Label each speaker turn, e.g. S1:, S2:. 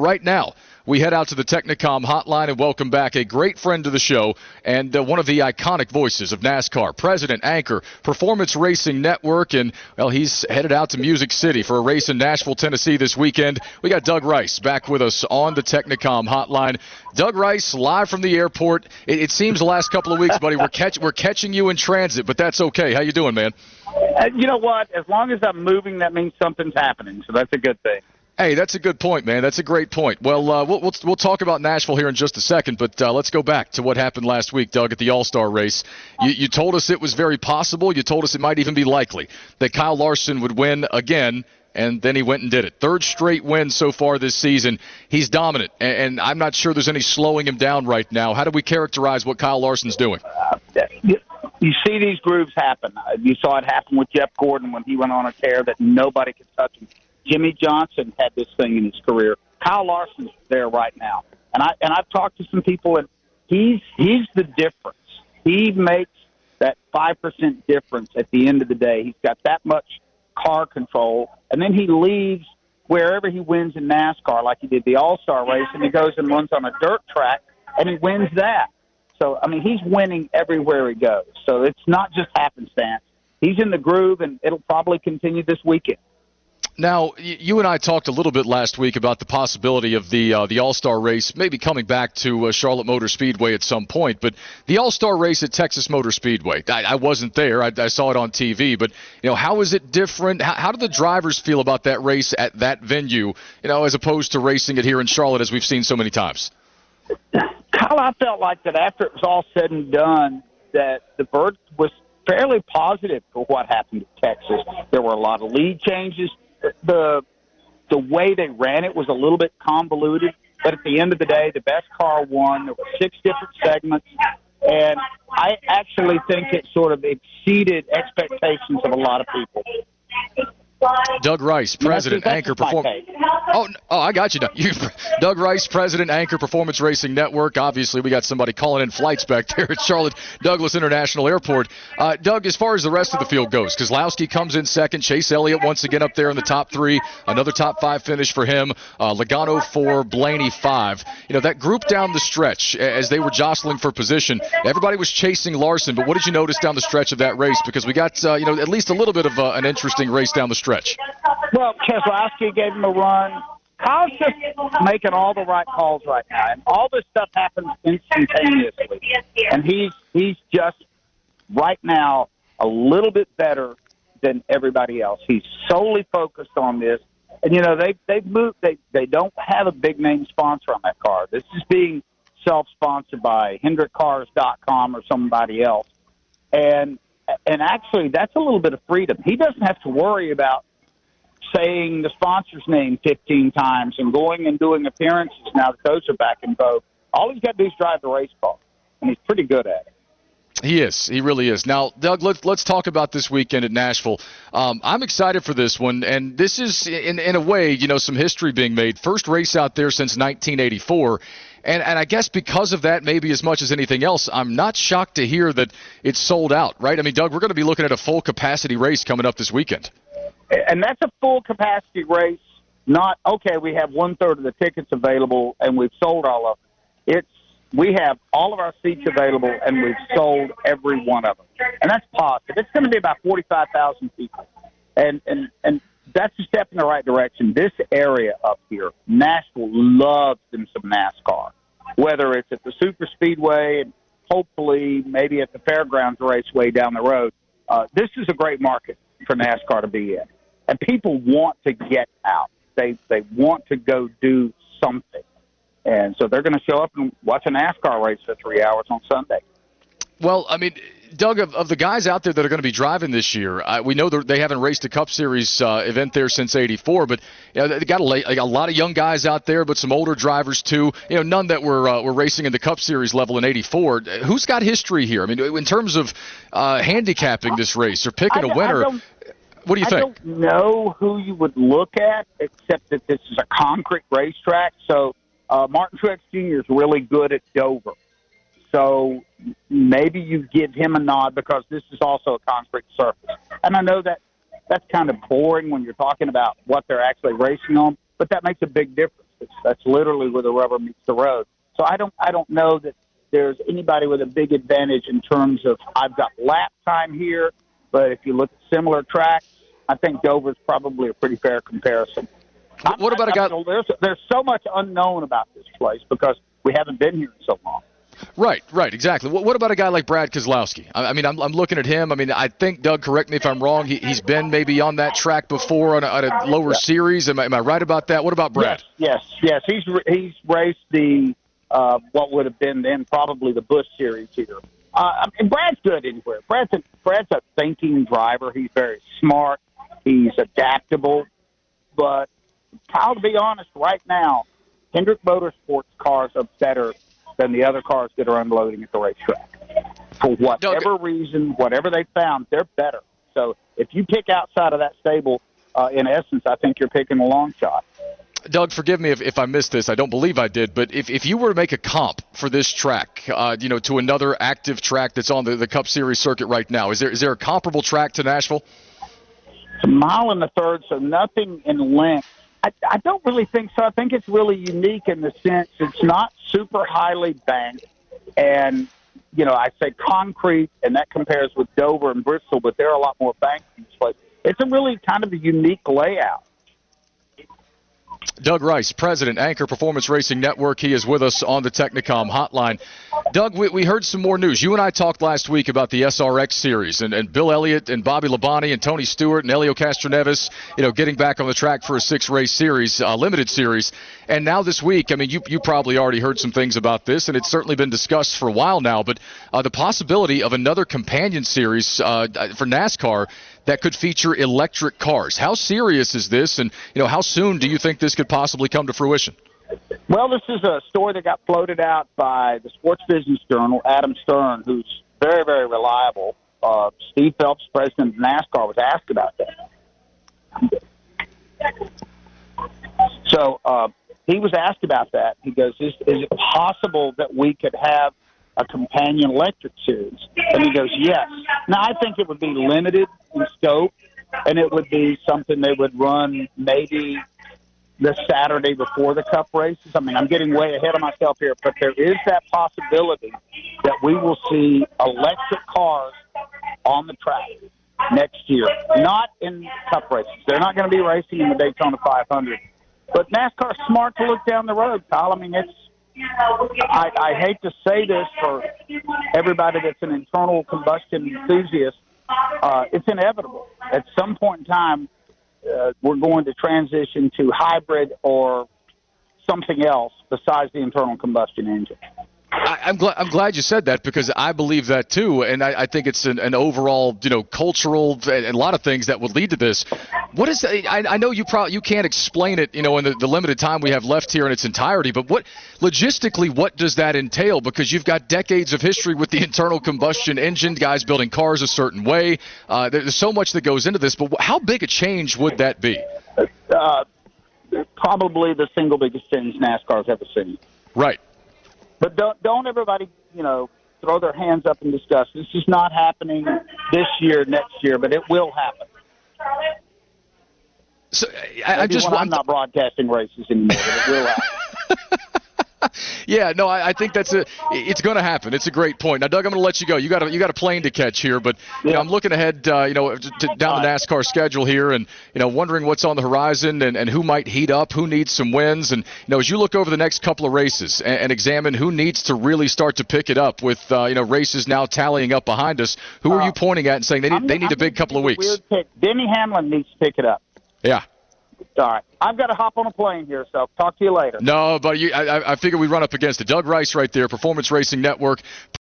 S1: right now, we head out to the Technicom hotline and welcome back a great friend to the show and one of the iconic voices of NASCAR, president, anchor, Performance Racing Network, and, well, he's headed out to Music City for a race in Nashville, Tennessee this weekend. We got Doug Rice back with us on the Technicom hotline. Doug Rice, live from the airport. It seems the last couple of weeks, buddy, we're catching you in transit, but that's okay. How you doing, man?
S2: You know what? As long as I'm moving, that means something's happening, so that's a good thing.
S1: Hey, that's a good point, man. That's a great point. Well, we'll talk about Nashville here in just a second, but let's go back to what happened last week, Doug, at the All-Star race. You told us it was very possible. You told us it might even be likely that Kyle Larson would win again, and then he went and did it. Third straight win so far this season. He's dominant, and I'm not sure there's any slowing him down right now. How do we characterize what Kyle Larson's doing?
S2: You see these grooves happen. You saw it happen with Jeff Gordon when he went on a tear that nobody could touch him. Jimmy Johnson had this thing in his career. Kyle Larson's there right now, and I've talked to some people, and he's the difference. He makes that 5% difference at the end of the day. He's got that much car control, and then he leaves wherever he wins in NASCAR, like he did the All-Star race, and he goes and runs on a dirt track, and he wins that. So, I mean, he's winning everywhere he goes. So it's not just happenstance. He's in the groove, and it'll probably continue this weekend.
S1: Now, you and I talked a little bit last week about the possibility of the All-Star race maybe coming back to Charlotte Motor Speedway at some point, but the All-Star race at Texas Motor Speedway, I wasn't there. I saw it on TV, but, how is it different? How do the drivers feel about that race at that venue, as opposed to racing it here in Charlotte as we've seen so many times?
S2: Kyle, I felt like that after it was all said and done, that the Bird was fairly positive for what happened at Texas. There were a lot of lead changes. The way they ran it was a little bit convoluted, but at the end of the day, the best car won. There were 6 different segments, and I actually think it sort of exceeded expectations of a lot of people.
S1: Doug Rice, president, anchor, performance. Oh, I got you. Doug Rice, president, anchor, Performance Racing Network. Obviously, we got somebody calling in flights back there at Charlotte Douglas International Airport. Doug, as far as the rest of the field goes, Keselowski comes in second. Chase Elliott once again up there in the top 3. Another top 5 finish for him. Logano 4, Blaney 5. That group down the stretch, as they were jostling for position, everybody was chasing Larson. But what did you notice down the stretch of that race? Because we got, at least a little bit of an interesting race down the stretch.
S2: Well, Keselowski gave him a run. Kyle's just making all the right calls right now, and all this stuff happens instantaneously. And he's just right now a little bit better than everybody else. He's solely focused on this. And they've moved. They don't have a big name sponsor on that car. This is being self-sponsored by HendrickCars.com or somebody else. And actually, that's a little bit of freedom. He doesn't have to worry about saying the sponsor's name 15 times and going and doing appearances now that those are back in vogue. All he's got to do is drive the race car, and he's pretty good at it.
S1: He is. He really is. Now, Doug, let's talk about this weekend at Nashville. I'm excited for this one, and this is, in a way, some history being made. First race out there since 1984. And I guess because of that, maybe as much as anything else, I'm not shocked to hear that it's sold out, right? I mean, Doug, we're going to be looking at a full-capacity race coming up this weekend.
S2: And that's a full-capacity race, not, okay, we have 1/3 of the tickets available and we've sold all of them. We have all of our seats available and we've sold every one of them. And that's positive. It's going to be about 45,000 people. And that's a step in the right direction. This area up here, Nashville, loves them some NASCAR, whether it's at the Super Speedway and hopefully maybe at the Fairgrounds Raceway down the road. This is a great market for NASCAR to be in. And people want to get out. They want to go do something. And so they're going to show up and watch a NASCAR race for 3 hours on Sunday.
S1: Well, I mean, Doug, of the guys out there that are going to be driving this year, we know they haven't raced a Cup Series event there since '84, but they got a lot of young guys out there, but some older drivers too. None that were racing in the Cup Series level in '84. Who's got history here? I mean, in terms of handicapping this race or picking a winner, what do you think?
S2: I don't know who you would look at, except that this is a concrete racetrack. So Martin Truex Jr. is really good at Dover. So maybe you give him a nod because this is also a concrete surface. And I know that's kind of boring when you're talking about what they're actually racing on, but that makes a big difference. surface. That's literally where the rubber meets the road. So I don't know that there's anybody with a big advantage in terms of I've got lap time here, but if you look at similar tracks, I think Dover's probably a pretty fair comparison.
S1: What about a guy?
S2: There's so much unknown about this place because we haven't been here in so long.
S1: Right, exactly. What about a guy like Brad Keselowski? I mean, I'm looking at him. I mean, I think, Doug, correct me if I'm wrong, he's been maybe on that track before on a lower series. Am I right about that? What about Brad?
S2: Yes. He's raced the what would have been then probably the Busch Series here. And Brad's good anywhere. Brad's a thinking driver. He's very smart. He's adaptable. But Kyle, to be honest, right now, Hendrick Motorsports cars are better than the other cars that are unloading at the racetrack. For whatever reason, whatever they found, they're better. So if you pick outside of that stable, in essence, I think you're picking a long shot.
S1: Doug, forgive me if I missed this. I don't believe I did. But if you were to make a comp for this track, to another active track that's on the Cup Series circuit right now, is there a comparable track to Nashville?
S2: It's a mile and a third, so nothing in length. I don't really think so. I think it's really unique in the sense it's not super highly banked. And, I say concrete, and that compares with Dover and Bristol, but they're a lot more banked in this place. It's a really kind of a unique layout.
S1: Doug Rice, President, Anchor Performance Racing Network. He is with us on the Technicom hotline. Doug, we heard some more news. You and I talked last week about the SRX series and Bill Elliott and Bobby Labonte and Tony Stewart and Helio Castroneves, getting back on the track for a 6-race series, limited series. And now this week, I mean, you probably already heard some things about this, and it's certainly been discussed for a while now, but the possibility of another companion series for NASCAR that could feature electric cars. How serious is this, and how soon do you think this could possibly come to fruition?
S2: Well, this is a story that got floated out by the Sports Business Journal, Adam Stern, who's very, very reliable. Steve Phelps, president of NASCAR, was asked about that. So he was asked about that. He goes, is it possible that we could have a companion electric series? And he goes, yes. Now, I think it would be limited in scope, and it would be something they would run maybe the Saturday before the Cup races. I mean, I'm getting way ahead of myself here, but there is that possibility that we will see electric cars on the track next year, not in Cup races. They're not going to be racing in the Daytona 500. But NASCAR's smart to look down the road, Kyle. I mean, I hate to say this for everybody that's an internal combustion enthusiast. It's inevitable. At some point in time, we're going to transition to hybrid or something else besides the internal combustion engine.
S1: I'm glad you said that, because I believe that too, and I think it's an overall, cultural and a lot of things that would lead to this. What is? I know you can't explain it, in the limited time we have left here in its entirety. But what does that entail? Because you've got decades of history with the internal combustion engine, guys building cars a certain way. There's so much that goes into this. But how big a change would that be?
S2: Probably the single biggest change NASCAR's ever seen.
S1: Right.
S2: But don't everybody, throw their hands up and discuss. This is not happening this year, next year, but it will happen.
S1: So I'm
S2: not broadcasting races anymore, but it will happen.
S1: Yeah, no, I think it's going to happen. It's a great point. Now, Doug, I'm going to let you go. You got a plane to catch here, but I'm looking ahead, down the NASCAR schedule here, and wondering what's on the horizon and who might heat up, who needs some wins, and as you look over the next couple of races and examine who needs to really start to pick it up with races now tallying up behind us. Who are you pointing at and saying they need a big couple of weeks?
S2: Weird pick. Denny Hamlin needs to pick it up.
S1: Yeah.
S2: All right. I've got to hop on a plane here, so talk to you later.
S1: No, but I figure we run up against it. Doug Rice right there, Performance Racing Network.